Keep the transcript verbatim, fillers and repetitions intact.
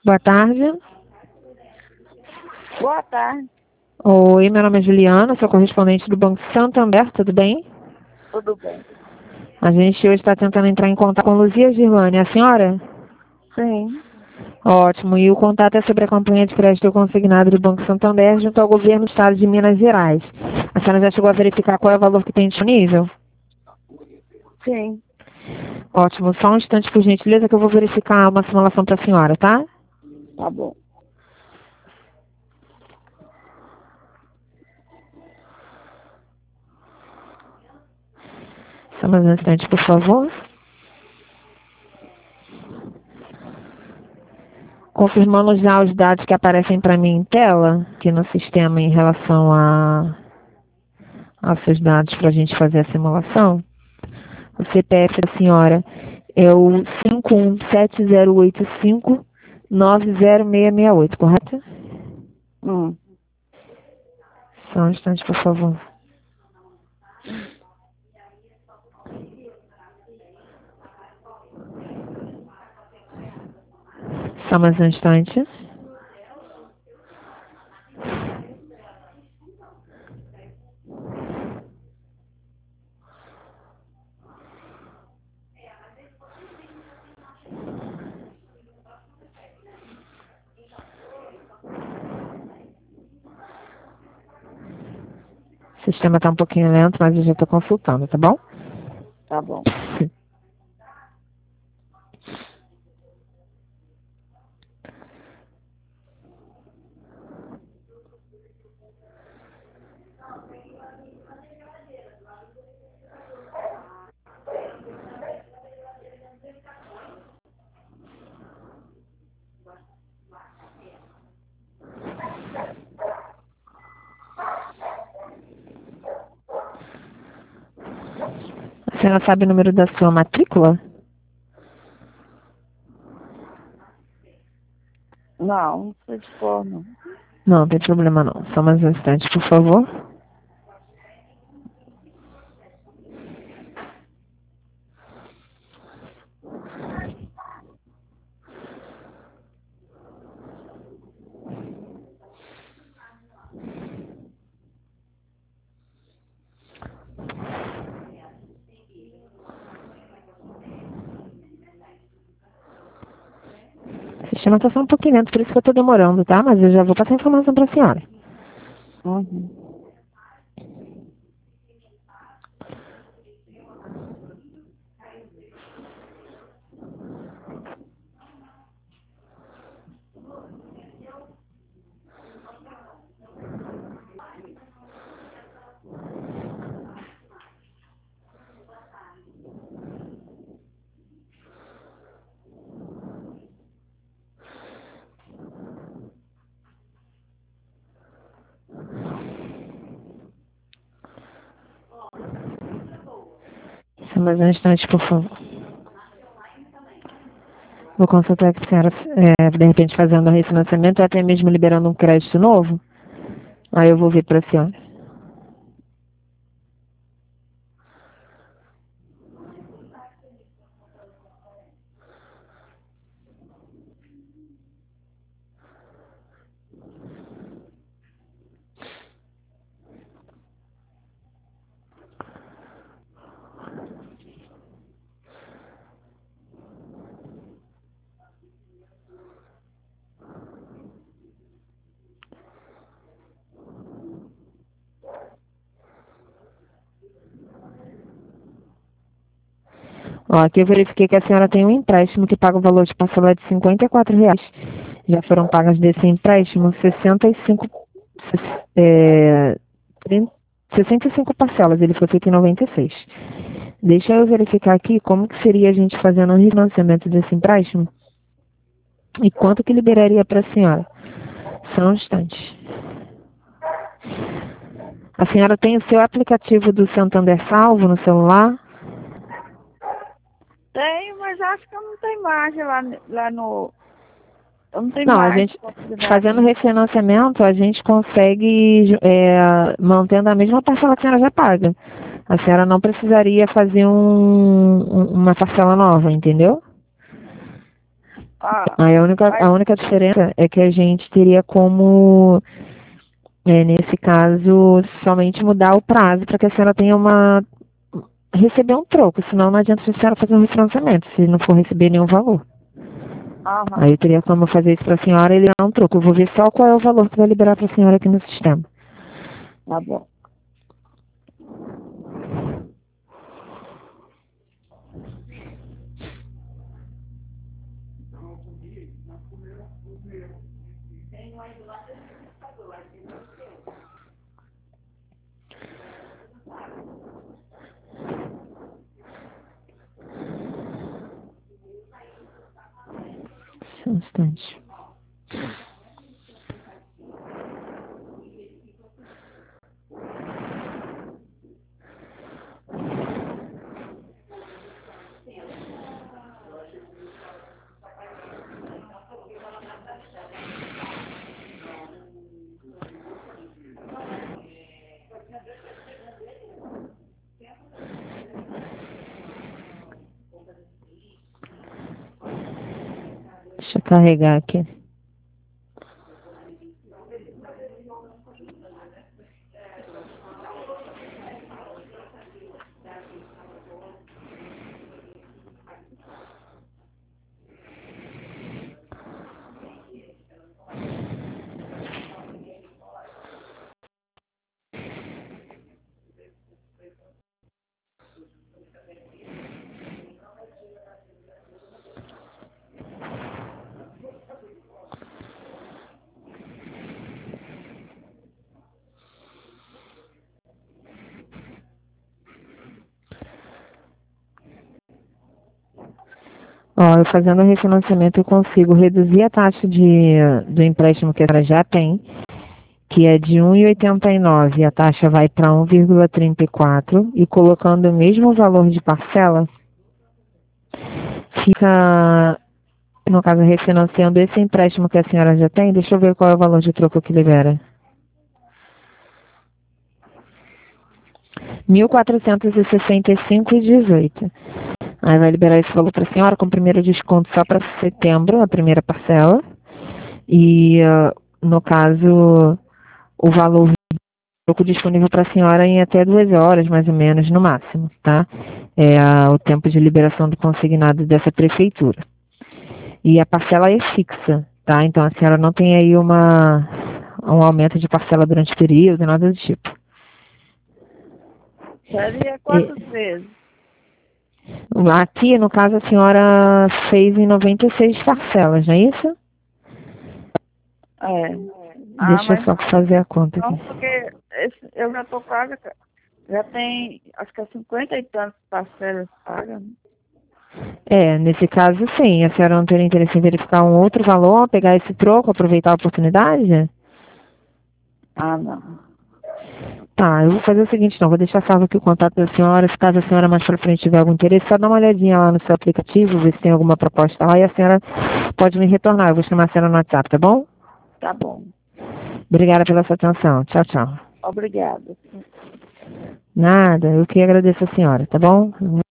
Boa tarde. Boa tarde. Oi, meu nome é Juliana, sou correspondente do Banco Santander, tudo bem? Tudo bem? A gente hoje está tentando entrar em contato com Luzia Girlane, a senhora? Sim. Ótimo, e o contato é sobre a campanha de crédito consignado do Banco Santander junto ao governo do estado de Minas Gerais. A senhora já chegou a verificar qual é o valor que tem disponível? Sim. Ótimo, só um instante, por gentileza, que eu vou verificar uma simulação para a senhora, tá? Tá bom. Só mais um instante, por favor. Confirmando já os dados que aparecem para mim em tela, aqui no sistema em relação a, aos seus dados para a gente fazer a simulação. O C P F da senhora é o cinco um sete zero oito cinco nove zero seis seis oito, correto? Hum. Só um instante, por favor. Só mais um instante. O sistema está um pouquinho lento, mas eu já estou consultando, tá bom? Tá bom. A senhora sabe o número da sua matrícula? Não, não sei de cor, não. Não, não tem problema não. Só mais um instante, por favor. O sistema está só um pouquinho lento, por isso que eu estou demorando, tá? Mas eu já vou passar a informação para a senhora. Uhum. Só mais um instante, por favor. Vou consultar com a senhora, é, de repente, fazendo um refinanciamento ou até mesmo liberando um crédito novo. Aí eu vou ver para a senhora. Ó, aqui eu verifiquei que a senhora tem um empréstimo que paga o valor de parcela de cinquenta e quatro reais. Já foram pagas desse empréstimo sessenta e cinco, é, trinta, sessenta e cinco parcelas, ele foi feito em noventa e seis. Deixa eu verificar aqui como que seria a gente fazendo um refinanciamento desse empréstimo e quanto que liberaria para a senhora. Só um instante. A senhora tem o seu aplicativo do Santander salvo no celular? Tem, mas acho que eu não tenho margem lá, lá no... Eu não tenho Não, a margem. gente, fazendo refinanciamento, a gente consegue, é, mantendo a mesma parcela que a senhora já paga. A senhora não precisaria fazer um, um- uma parcela nova, entendeu? Ah, Aí a única, mas, a única diferença é que a gente teria como, é, nesse caso, somente mudar o prazo para que a senhora tenha uma. Receber um troco, senão não adianta a senhora fazer um refinanciamento, se não for receber nenhum valor. Aí aham, eu teria como fazer isso para a senhora e ele dá um troco. Eu vou ver só qual é o valor que vai liberar para a senhora aqui no sistema. tá bom. Só um instante. Deixa eu carregar aqui. Ó, eu fazendo o refinanciamento eu consigo reduzir a taxa de, do empréstimo que a senhora já tem, que é de um vírgula oitenta e nove, a taxa vai para um vírgula trinta e quatro e colocando o mesmo valor de parcela, fica, no caso, refinanciando esse empréstimo que a senhora já tem, deixa eu ver qual é o valor de troco que libera. mil quatrocentos e sessenta e cinco reais e dezoito centavos. Aí vai liberar esse valor para a senhora com o primeiro desconto só para setembro, a primeira parcela. E, uh, no caso, o valor troco disponível para a senhora em até duas horas, mais ou menos, no máximo, tá? É a, o tempo de liberação do consignado dessa prefeitura. E a parcela é fixa, tá? Então a senhora não tem aí uma, um aumento de parcela durante o período, nada do tipo. Seria E, quantas vezes? aqui, no caso, a senhora fez em noventa e seis parcelas, não é isso? É. Ah, Deixa eu mas só fazer a conta não, aqui. porque esse, eu já tô quase, já tem, acho que é cinquenta e tantas parcelas pagas. É, nesse caso, sim. A senhora não teria interesse em verificar um outro valor, pegar esse troco, aproveitar a oportunidade? Ah, não. Tá, eu vou fazer o seguinte, então, vou deixar salvo aqui o contato da senhora, se caso a senhora mais pra frente tiver algum interesse, só dá uma olhadinha lá no seu aplicativo, ver se tem alguma proposta lá e a senhora pode me retornar, eu vou chamar a senhora no WhatsApp, tá bom? Tá bom. Obrigada pela sua atenção, tchau, tchau. Obrigada. Nada, eu que agradeço a senhora, tá bom?